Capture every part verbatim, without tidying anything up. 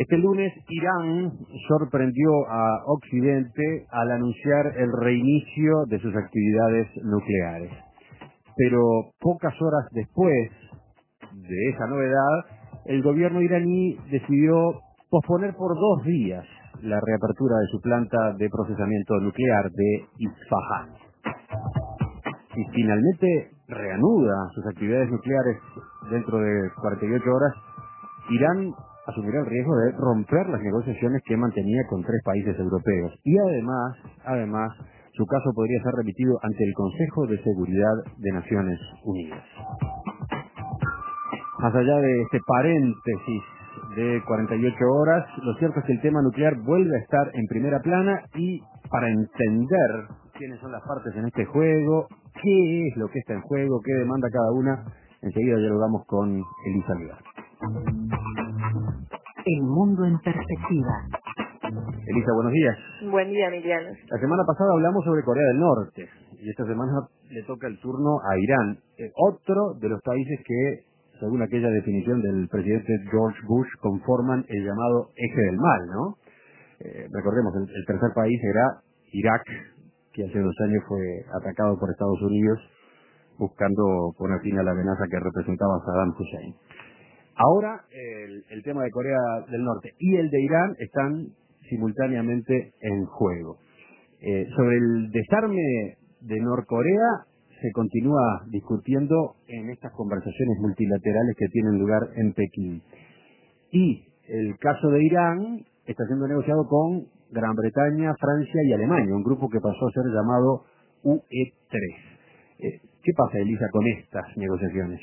Este lunes, Irán sorprendió a Occidente al anunciar el reinicio de sus actividades nucleares. Pero pocas horas después de esa novedad, el gobierno iraní decidió posponer por dos días la reapertura de su planta de procesamiento nuclear de Isfahán. Y finalmente reanuda sus actividades nucleares dentro de cuarenta y ocho horas, Irán asumirá el riesgo de romper las negociaciones que mantenía con tres países europeos. Y además, además, su caso podría ser remitido ante el Consejo de Seguridad de Naciones Unidas. Más allá de este paréntesis de cuarenta y ocho horas, lo cierto es que el tema nuclear vuelve a estar en primera plana, y para entender quiénes son las partes en este juego, qué es lo que está en juego, qué demanda cada una, enseguida dialogamos con Elisa Libar. El mundo en perspectiva. Elisa, buenos días. Buen día, Emiliano. La semana pasada hablamos sobre Corea del Norte, y esta semana le toca el turno a Irán, eh, otro de los países que, según aquella definición del presidente George Bush, conforman el llamado eje del mal, ¿no? Eh, recordemos, el, el tercer país era Irak, que hace dos años fue atacado por Estados Unidos, buscando poner fin a la amenaza que representaba Saddam Hussein. Ahora, el, el tema de Corea del Norte y el de Irán están simultáneamente en juego. Eh, sobre el desarme de Norcorea se continúa discutiendo en estas conversaciones multilaterales que tienen lugar en Pekín. Y el caso de Irán está siendo negociado con Gran Bretaña, Francia y Alemania, un grupo que pasó a ser llamado U E tres. Eh, ¿Qué pasa, Elisa, con estas negociaciones?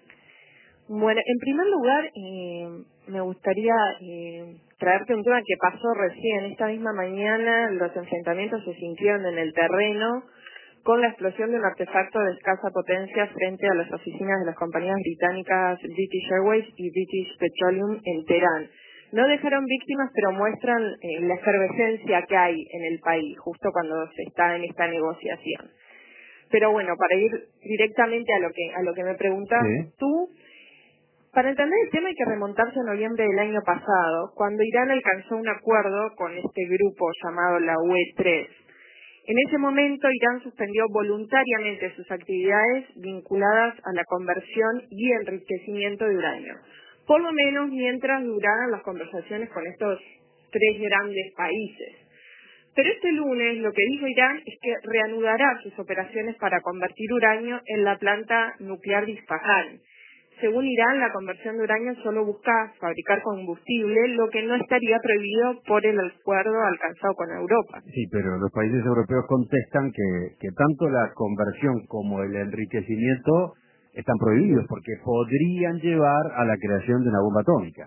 Bueno, en primer lugar, eh, me gustaría eh, traerte un tema que pasó recién. Esta misma mañana los enfrentamientos se sintieron en el terreno con la explosión de un artefacto de escasa potencia frente a las oficinas de las compañías británicas British Airways y British Petroleum en Teherán. No dejaron víctimas, pero muestran eh, la efervescencia que hay en el país, justo cuando se está en esta negociación. Pero bueno, para ir directamente a lo que a lo que me preguntas ¿Sí? tú, para entender el tema hay que remontarse a noviembre del año pasado, cuando Irán alcanzó un acuerdo con este grupo llamado la U E tres. En ese momento, Irán suspendió voluntariamente sus actividades vinculadas a la conversión y enriquecimiento de uranio, por lo menos mientras duraran las conversaciones con estos tres grandes países. Pero este lunes lo que dijo Irán es que reanudará sus operaciones para convertir uranio en la planta nuclear de Isfahán. Según Irán, la conversión de uranio solo busca fabricar combustible, lo que no estaría prohibido por el acuerdo alcanzado con Europa. Sí, pero los países europeos contestan que, que tanto la conversión como el enriquecimiento están prohibidos porque podrían llevar a la creación de una bomba atómica.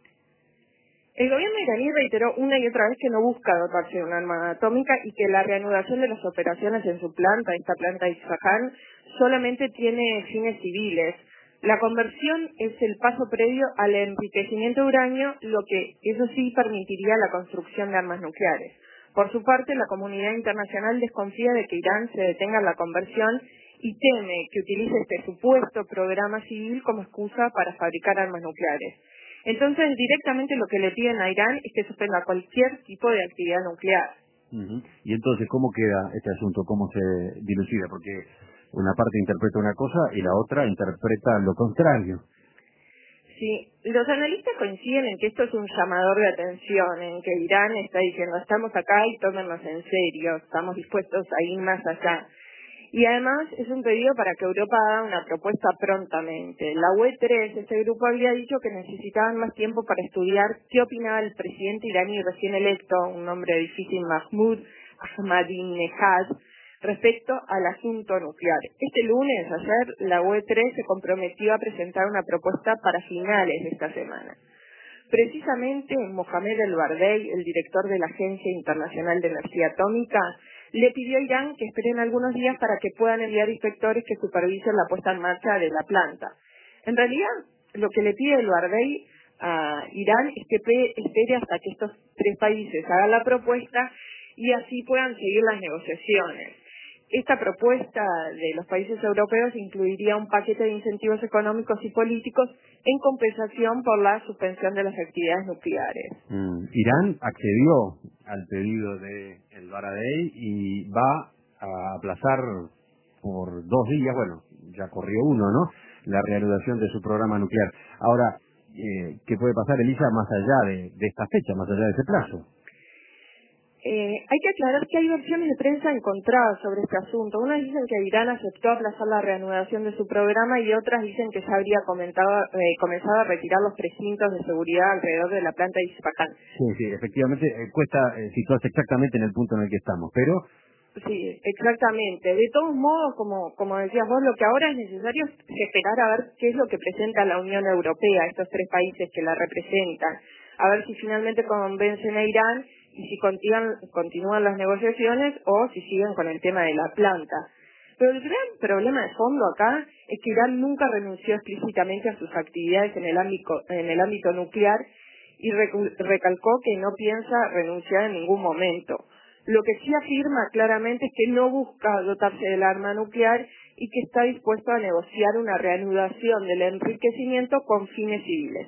El gobierno iraní reiteró una y otra vez que no busca dotarse de una arma atómica y que la reanudación de las operaciones en su planta, esta planta de Isfahán, solamente tiene fines civiles. La conversión es el paso previo al enriquecimiento de uranio, lo que, eso sí, permitiría la construcción de armas nucleares. Por su parte, la comunidad internacional desconfía de que Irán se detenga en la conversión y teme que utilice este supuesto programa civil como excusa para fabricar armas nucleares. Entonces, directamente lo que le piden a Irán es que suspenda cualquier tipo de actividad nuclear. Uh-huh. Y entonces, ¿cómo queda este asunto? ¿Cómo se dilucida? Porque una parte interpreta una cosa y la otra interpreta lo contrario. Sí, los analistas coinciden en que esto es un llamador de atención, en que Irán está diciendo, estamos acá y tómennos en serio, estamos dispuestos a ir más allá. Y además es un pedido para que Europa haga una propuesta prontamente. La U E tres, este grupo había dicho que necesitaban más tiempo para estudiar qué opinaba el presidente iraní recién electo, un nombre difícil, Mahmoud Ahmadinejad, respecto al asunto nuclear. Este lunes, ayer, la U E tres se comprometió a presentar una propuesta para finales de esta semana. Precisamente, Mohamed El-Bardei, el director de la Agencia Internacional de Energía Atómica, le pidió a Irán que esperen algunos días para que puedan enviar inspectores que supervisen la puesta en marcha de la planta. En realidad, lo que le pide El-Bardei a Irán es que espere hasta que estos tres países hagan la propuesta y así puedan seguir las negociaciones. esta propuesta de los países europeos incluiría un paquete de incentivos económicos y políticos en compensación por la suspensión de las actividades nucleares. Mm. Irán accedió al pedido del Baradei y va a aplazar por dos días, bueno, ya corrió uno, ¿no?, la reanudación de su programa nuclear. Ahora, eh, ¿qué puede pasar, Elisa, más allá de, de esta fecha, más allá de ese plazo? Eh, hay que aclarar que hay versiones de prensa encontradas sobre este asunto. Unas dicen que Irán aceptó aplazar la reanudación de su programa y otras dicen que ya habría comentado, eh, comenzado a retirar los precintos de seguridad alrededor de la planta de Isfahan. Sí, sí, efectivamente, eh, cuesta eh, situarse exactamente en el punto en el que estamos, pero... Sí, exactamente. De todos modos, como, como decías vos, lo que ahora es necesario es esperar a ver qué es lo que presenta la Unión Europea, estos tres países que la representan, a ver si finalmente convencen a Irán y si continúan, continúan las negociaciones o si siguen con el tema de la planta. Pero el gran problema de fondo acá es que Irán nunca renunció explícitamente a sus actividades en el ámbito, en el ámbito nuclear y recu- recalcó que no piensa renunciar en ningún momento. Lo que sí afirma claramente es que no busca dotarse del arma nuclear y que está dispuesto a negociar una reanudación del enriquecimiento con fines civiles.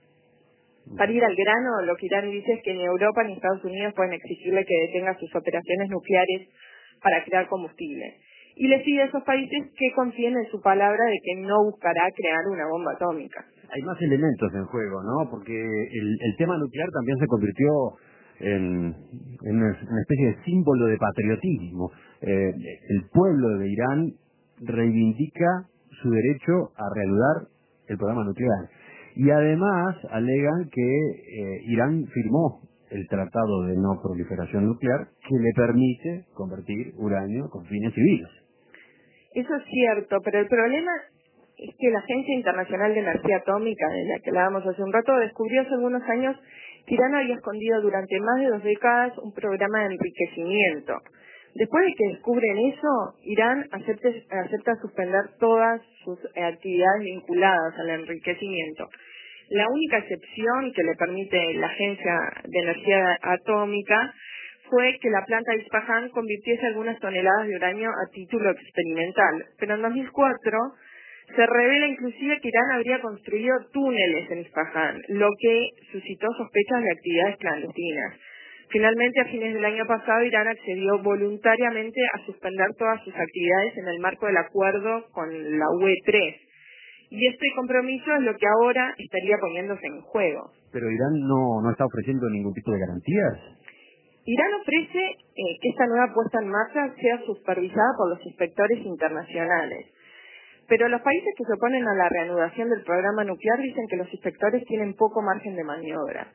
Para ir al grano, lo que Irán dice es que ni Europa ni Estados Unidos pueden exigirle que detenga sus operaciones nucleares para crear combustible. Y le pide a esos países que confíen en su palabra de que no buscará crear una bomba atómica. Hay más elementos en juego, ¿no? Porque el, el tema nuclear también se convirtió en, en una una especie de símbolo de patriotismo. Eh, el pueblo de Irán reivindica su derecho a reanudar el programa nuclear. Y además alegan que eh, Irán firmó el Tratado de No Proliferación Nuclear que le permite convertir uranio con fines civiles. Eso es cierto, pero el problema es que la Agencia Internacional de Energía Atómica, de la que hablábamos hace un rato, descubrió hace algunos años que Irán había escondido durante más de dos décadas un programa de enriquecimiento. Después de que descubren eso, Irán acepta, acepta suspender todas sus actividades vinculadas al enriquecimiento. La única excepción que le permite la Agencia de Energía Atómica fue que la planta de Isfahan convirtiese algunas toneladas de uranio a título experimental. Pero en dos mil cuatro se revela inclusive que Irán habría construido túneles en Isfahan, lo que suscitó sospechas de actividades clandestinas. Finalmente, a fines del año pasado, Irán accedió voluntariamente a suspender todas sus actividades en el marco del acuerdo con la U E tres. Y este compromiso es lo que ahora estaría poniéndose en juego. Pero Irán no, no está ofreciendo ningún tipo de garantías. Irán ofrece eh, que esta nueva puesta en marcha sea supervisada por los inspectores internacionales. Pero los países que se oponen a la reanudación del programa nuclear dicen que los inspectores tienen poco margen de maniobra.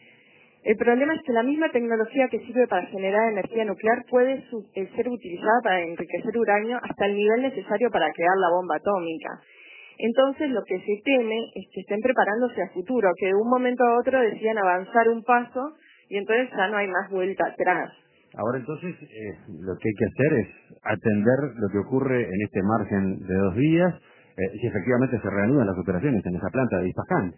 El problema es que la misma tecnología que sirve para generar energía nuclear puede su- eh, ser utilizada para enriquecer uranio hasta el nivel necesario para crear la bomba atómica. Entonces lo que se teme es que estén preparándose a futuro, que de un momento a otro decidan avanzar un paso y entonces ya no hay más vuelta atrás. Ahora entonces eh, lo que hay que hacer es atender lo que ocurre en este margen de dos días, eh, si efectivamente se reanudan las operaciones en esa planta de Isfahan.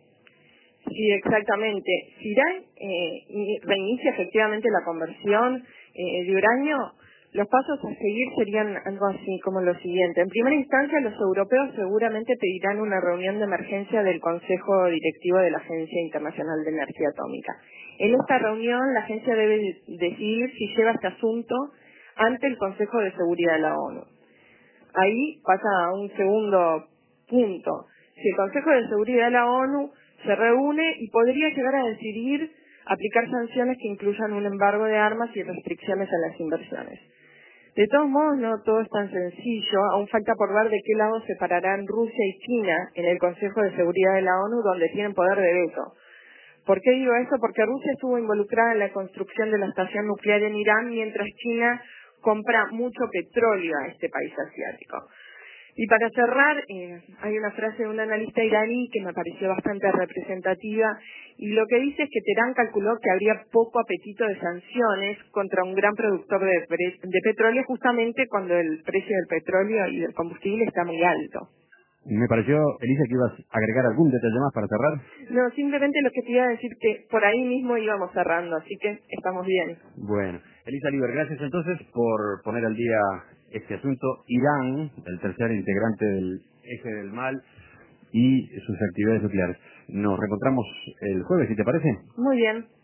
Sí, exactamente. Si Irán eh, i- reinicia efectivamente la conversión eh, de uranio, los pasos a seguir serían algo así como lo siguiente. En primera instancia, los europeos seguramente pedirán una reunión de emergencia del Consejo Directivo de la Agencia Internacional de Energía Atómica. En esta reunión, la agencia debe decidir si lleva este asunto ante el Consejo de Seguridad de la ONU. Ahí pasa a un segundo punto. Si el Consejo de Seguridad de la ONU se reúne y podría llegar a decidir aplicar sanciones que incluyan un embargo de armas y restricciones a las inversiones. De todos modos, no todo es tan sencillo. Aún falta por ver de qué lado se pararán Rusia y China en el Consejo de Seguridad de la ONU, donde tienen poder de veto. ¿Por qué digo eso? Porque Rusia estuvo involucrada en la construcción de la estación nuclear en Irán, mientras China compra mucho petróleo a este país asiático. Y para cerrar, eh, hay una frase de un analista iraní que me pareció bastante representativa, y lo que dice es que Teherán calculó que habría poco apetito de sanciones contra un gran productor de, pre- de petróleo, justamente cuando el precio del petróleo y del combustible está muy alto. Me pareció, Elisa, que ibas a agregar algún detalle más para cerrar. No, simplemente lo que te iba a decir que por ahí mismo íbamos cerrando, así que estamos bien. Bueno, Elisa Liber, gracias entonces por poner al día este asunto. Irán, el tercer integrante del eje del mal y sus actividades nucleares. Nos reencontramos el jueves, si te parece. Muy bien.